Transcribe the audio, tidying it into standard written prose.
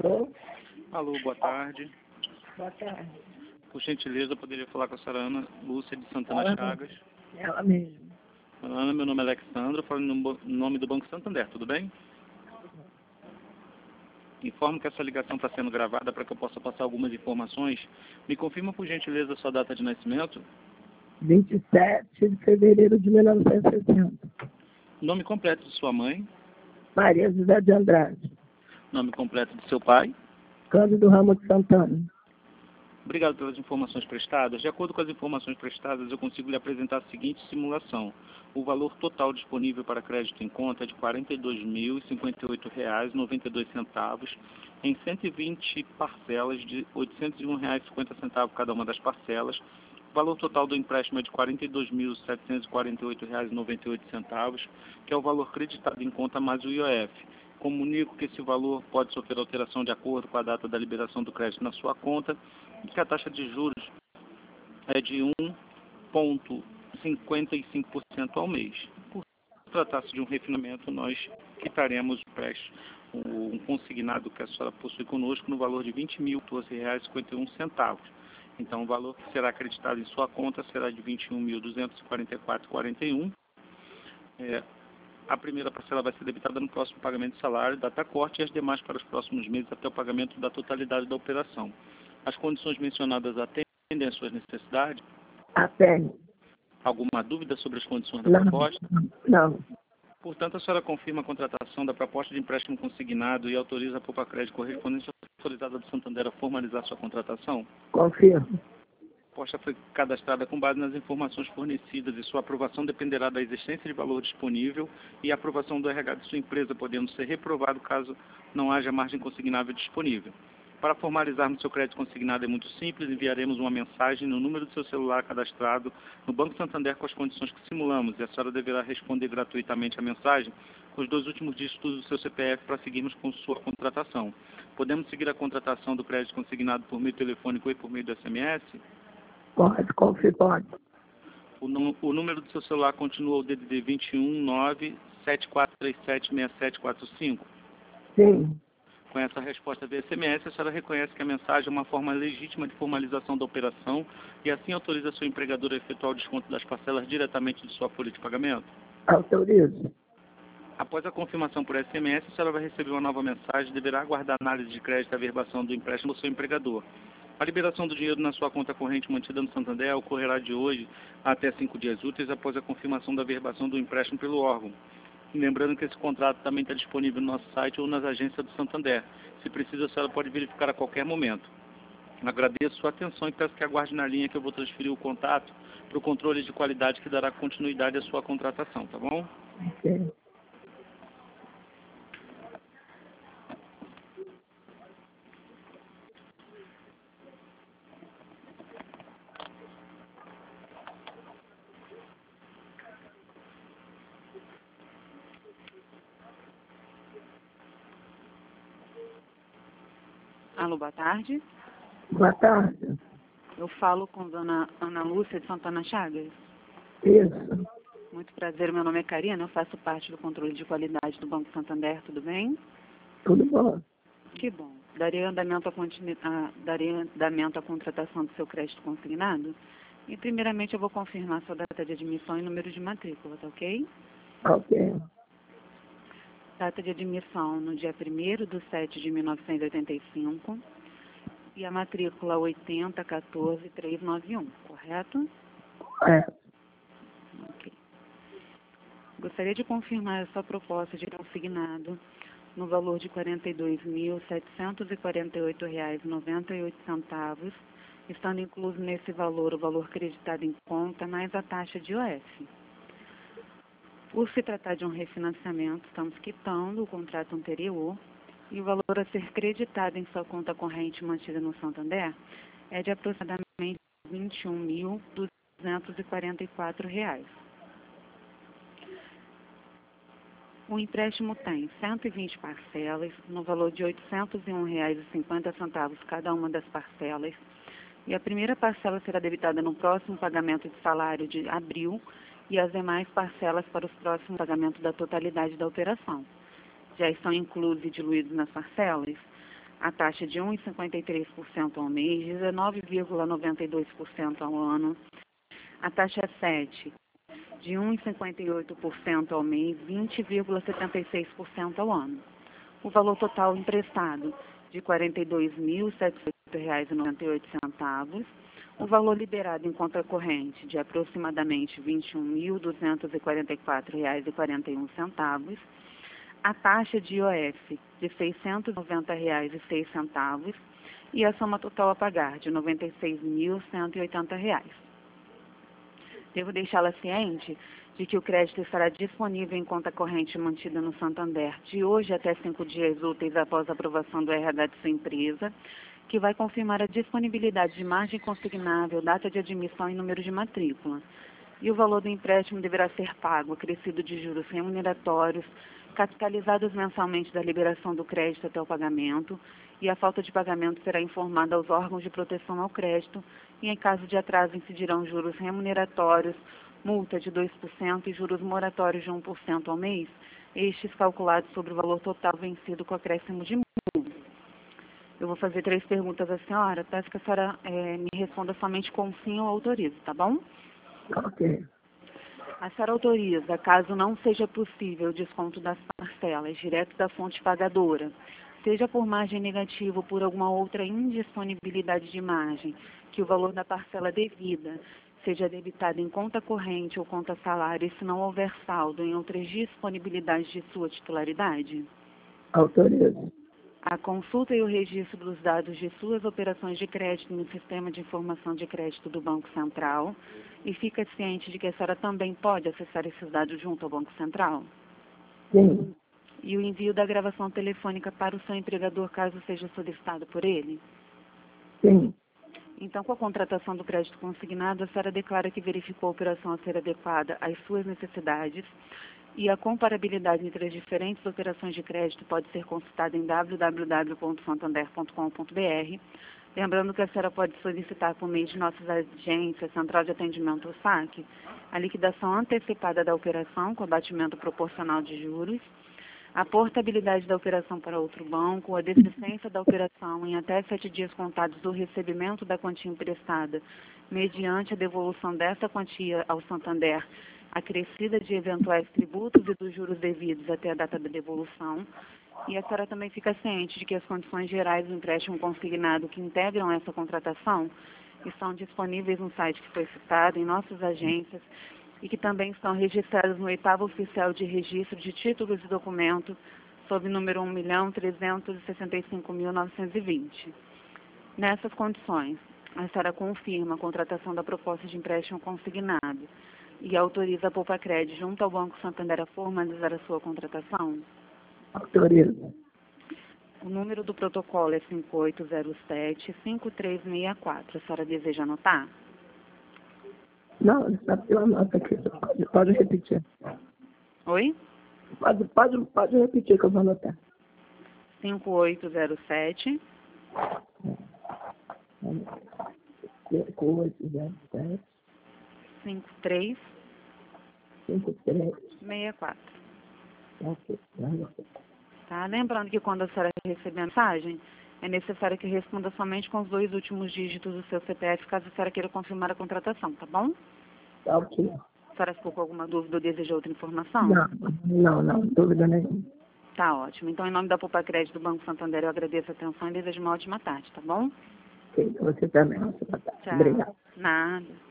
Alô? Alô, boa tarde. Boa tarde. Por gentileza, eu poderia falar com a senhora Ana Lúcia de Santana Chagas. Ela mesma. Ana, meu nome é Alexandra, falo no nome do Banco Santander, tudo bem? Informo que essa ligação está sendo gravada para que eu possa passar algumas informações. Me confirma, por gentileza, a sua data de nascimento? 27 de fevereiro de 1960. Nome completo de sua mãe? Maria José de Andrade. Nome completo de seu pai? Cândido Ramos de Santana. Obrigado pelas informações prestadas. De acordo com as informações prestadas, eu consigo lhe apresentar a seguinte simulação. O valor total disponível para crédito em conta é de R$ 42.058,92 em 120 parcelas de R$ 801,50 cada uma das parcelas. O valor total do empréstimo é de R$ 42.748,98, que é o valor creditado em conta mais o IOF. Comunico que esse valor pode sofrer alteração de acordo com a data da liberação do crédito na sua conta e que a taxa de juros é de 1,55% ao mês. Por tratar-se de um refinamento, nós quitaremos um consignado que a senhora possui conosco no valor de R$ 20.012,51. Então, o valor que será acreditado em sua conta será de R$ 21.244,41. A primeira parcela vai ser debitada no próximo pagamento de salário, data corte, e as demais para os próximos meses até o pagamento da totalidade da operação. As condições mencionadas atendem às suas necessidades? Atende. Alguma dúvida sobre as condições da proposta? Não. Portanto, a senhora confirma a contratação da proposta de empréstimo consignado e autoriza a Poupa Crédito correspondente autorizada do Santander a formalizar sua contratação? Confirmo. A proposta foi cadastrada com base nas informações fornecidas e sua aprovação dependerá da existência de valor disponível e a aprovação do RH de sua empresa, podendo ser reprovado caso não haja margem consignável disponível. Para formalizarmos seu crédito consignado é muito simples, enviaremos uma mensagem no número do seu celular cadastrado no Banco Santander com as condições que simulamos e a senhora deverá responder gratuitamente a mensagem com os 2 últimos dígitos do seu CPF para seguirmos com sua contratação. Podemos seguir a contratação do crédito consignado por meio telefônico e por meio do SMS? Pode, pode. O número do seu celular continua o DDD 21 97437 6745? Sim. Com essa resposta via SMS, a senhora reconhece que a mensagem é uma forma legítima de formalização da operação e assim autoriza a sua empregadora a efetuar o desconto das parcelas diretamente de sua folha de pagamento? Autorizo. Após a confirmação por SMS, a senhora vai receber uma nova mensagem e deverá aguardar a análise de crédito e averbação do empréstimo do seu empregador. A liberação do dinheiro na sua conta corrente mantida no Santander ocorrerá de hoje até 5 dias úteis após a confirmação da averbação do empréstimo pelo órgão. Lembrando que esse contrato também está disponível no nosso site ou nas agências do Santander. Se precisa, a senhora pode verificar a qualquer momento. Agradeço sua atenção e peço que aguarde na linha que eu vou transferir o contato para o controle de qualidade que dará continuidade à sua contratação, tá bom? Ok. Alô, boa tarde. Boa tarde. Eu falo com dona Ana Lúcia de Santana Chagas. Isso. Muito prazer, meu nome é Karina, eu faço parte do controle de qualidade do Banco Santander, tudo bem? Tudo bom. Que bom. Darei andamento à contratação do seu crédito consignado e primeiramente eu vou confirmar sua data de admissão e número de matrícula, tá ok? Ok. Data de admissão no dia 1º/7/1985 e a matrícula 8014391, correto? É. Ok. Gostaria de confirmar a sua proposta de consignado no valor de R$ 42.748,98, estando incluso nesse valor o valor creditado em conta mais a taxa de IOF. Por se tratar de um refinanciamento, estamos quitando o contrato anterior e o valor a ser creditado em sua conta corrente mantida no Santander é de aproximadamente R$ 21.244. O empréstimo tem 120 parcelas, no valor de R$ 801,50 cada uma das parcelas, e a primeira parcela será debitada no próximo pagamento de salário de abril e as demais parcelas para os próximos pagamentos da totalidade da operação. Já estão inclusos e diluídos nas parcelas a taxa de 1,53% ao mês, 19,92% ao ano. A taxa 7, de 1,58% ao mês, 20,76% ao ano. O valor total emprestado, de R$ 42.708,98. O valor liberado em conta corrente, de aproximadamente R$ 21.244,41. A taxa de IOF, de R$ 690,06. E a soma total a pagar, de R$ 96.180. Devo deixá-la ciente de que o crédito estará disponível em conta corrente mantida no Santander de hoje até 5 dias úteis após a aprovação do RH de sua empresa, que vai confirmar a disponibilidade de margem consignável, data de admissão e número de matrícula. E o valor do empréstimo deverá ser pago, acrescido de juros remuneratórios, capitalizados mensalmente da liberação do crédito até o pagamento, e a falta de pagamento será informada aos órgãos de proteção ao crédito, e em caso de atraso incidirão juros remuneratórios, multa de 2% e juros moratórios de 1% ao mês, estes calculados sobre o valor total vencido com acréscimo de multa. Eu vou fazer 3 perguntas à senhora, peço que a senhora me responda somente com sim ou autorizo, tá bom? Ok. A senhora autoriza, caso não seja possível o desconto das parcelas direto da fonte pagadora, seja por margem negativa ou por alguma outra indisponibilidade de margem, que o valor da parcela devida seja debitado em conta corrente ou conta salário, e se não houver saldo em outras disponibilidades de sua titularidade? Autorizo. A consulta e o registro dos dados de suas operações de crédito no Sistema de Informação de Crédito do Banco Central, e fica ciente de que a senhora também pode acessar esses dados junto ao Banco Central? Sim. E o envio da gravação telefônica para o seu empregador, caso seja solicitado por ele? Sim. Então, com a contratação do crédito consignado, a senhora declara que verificou a operação a ser adequada às suas necessidades, e a comparabilidade entre as diferentes operações de crédito pode ser consultada em www.santander.com.br. Lembrando que a senhora pode solicitar por meio de nossas agências, Central de Atendimento ou SAC, a liquidação antecipada da operação com abatimento proporcional de juros, a portabilidade da operação para outro banco, a desistência da operação em até 7 dias contados do recebimento da quantia emprestada, mediante a devolução dessa quantia ao Santander, acrescida de eventuais tributos e dos juros devidos até a data da devolução. E a senhora também fica ciente de que as condições gerais do empréstimo consignado que integram essa contratação estão disponíveis no site que foi citado, em nossas agências, e que também estão registradas no 8º Oficial de Registro de Títulos e Documentos, sob número 1.365.920. Nessas condições, a senhora confirma a contratação da proposta de empréstimo consignado e autoriza a Poupa-Cred junto ao Banco Santander a formalizar a sua contratação? Autorizo. O número do protocolo é 5807-5364. A senhora deseja anotar? Não, eu anoto aqui. Pode repetir. Oi? Pode repetir que eu vou anotar. 5807 5807 5364. Ok. Tá? Lembrando que quando a senhora receber a mensagem, é necessário que responda somente com os 2 últimos dígitos do seu CPF, caso a senhora queira confirmar a contratação, tá bom? Tá ok. A senhora ficou com alguma dúvida ou deseja outra informação? Não, dúvida nenhuma. Tá ótimo. Então, em nome da Poupa-Cred do Banco Santander, eu agradeço a atenção e desejo uma ótima tarde, tá bom? Ok, você também. Boa tarde. Tchau. Obrigado. Nada.